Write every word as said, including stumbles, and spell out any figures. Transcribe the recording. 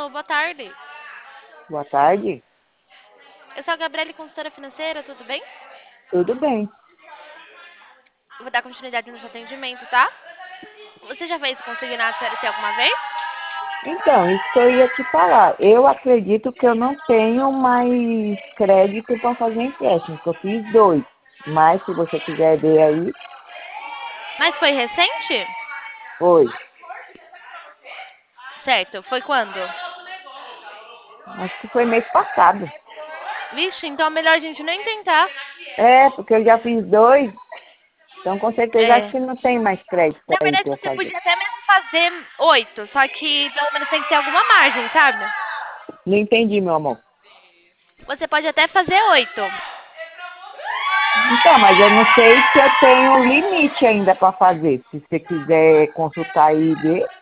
Alô, boa tarde. Boa tarde. Eu sou a Gabriele, consultora financeira, tudo bem? Tudo bem. Eu vou dar continuidade no seu atendimento, tá? Você já fez consignado C L T alguma vez? Então, isso que eu ia te falar. Eu acredito que eu não tenho mais crédito para fazer empréstimo, porque eu fiz dois. Mas se você quiser ver aí, Mas foi recente? foi. Certo, foi quando? Acho que foi mês passado. Vixe, então é melhor a gente nem tentar. É, porque eu já fiz dois, então com certeza acho É. que não tem mais crédito Na aí verdade, para eu você fazer. podia até mesmo fazer oito, só que pelo menos tem que ter alguma margem, sabe? Não entendi, meu amor. Você pode até fazer oito. Então, mas eu não sei se eu tenho limite ainda para fazer. Se você quiser consultar aí e ver.